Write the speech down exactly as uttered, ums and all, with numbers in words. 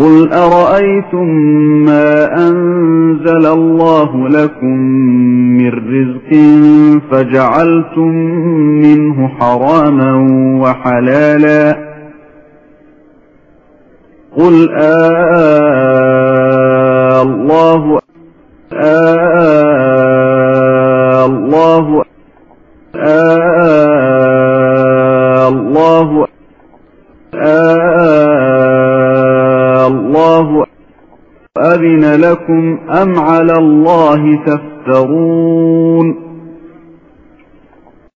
قل أرأيتم ما أنزل الله لكم من رزق فجعلتم منه حراما وحلالا قل آه الله آه الله آه الله آه الله أذن لكم أم على الله تفترون